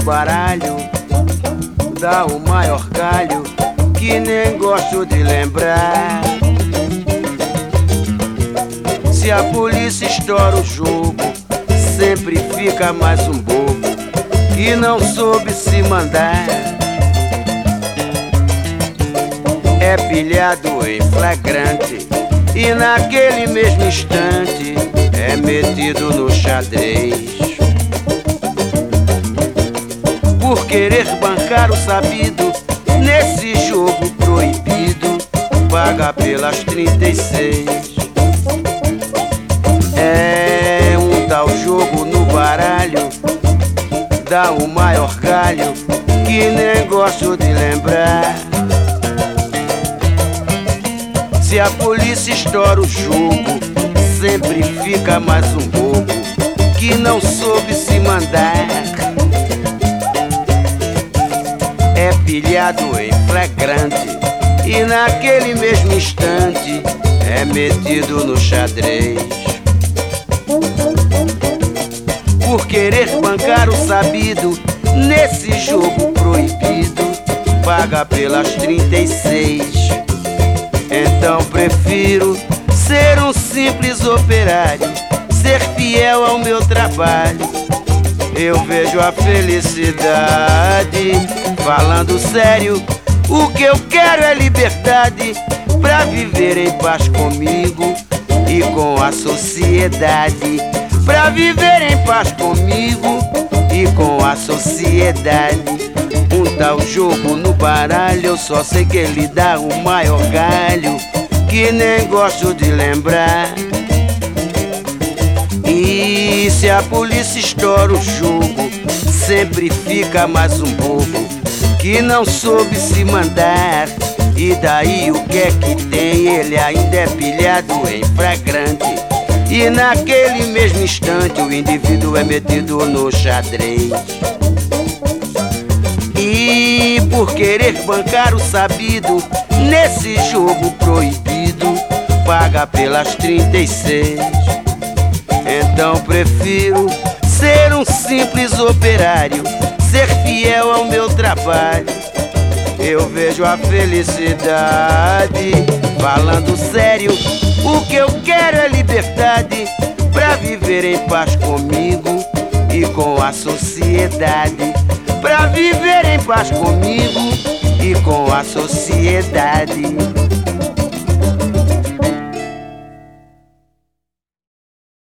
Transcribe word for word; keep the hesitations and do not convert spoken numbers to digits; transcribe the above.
baralho dá o maior galho que nem gosto de lembrar. Se a polícia estoura o jogo, sempre fica mais um bobo que não soube se mandar. É pilhado em flagrante e naquele mesmo instante é metido no xadrez. Por querer bancar o sabido nesse jogo proibido, paga pelas trinta e seis. É um tal jogo no baralho dá o maior galho que nem gosto de lembrar. Se a polícia estoura o jogo, sempre fica mais um bobo que não soube se mandar. É pilhado em flagrante e naquele mesmo instante é metido no xadrez. Por querer bancar o sabido nesse jogo proibido, paga pelas trinta e seis. Então prefiro ser um simples operário, ser fiel ao meu trabalho. Eu vejo a felicidade, falando sério, o que eu quero é liberdade, pra viver em paz comigo e com a sociedade. Pra viver em paz comigo e com a sociedade. Um tal jogo no baralho, eu só sei que ele dá o maior galho que nem gosto de lembrar. E se a polícia estoura o jogo, sempre fica mais um bobo que não soube se mandar. E daí o que é que tem? Ele ainda é pilhado em flagrante e naquele mesmo instante o indivíduo é metido no xadrez. E por querer bancar o sabido nesse jogo proibido, paga pelas trinta e seis. Então prefiro ser um simples operário, ser fiel ao meu trabalho. Eu vejo a felicidade, falando sério, o que eu quero é liberdade, pra viver em paz comigo e com a sociedade. Pra viver em paz comigo e com a sociedade.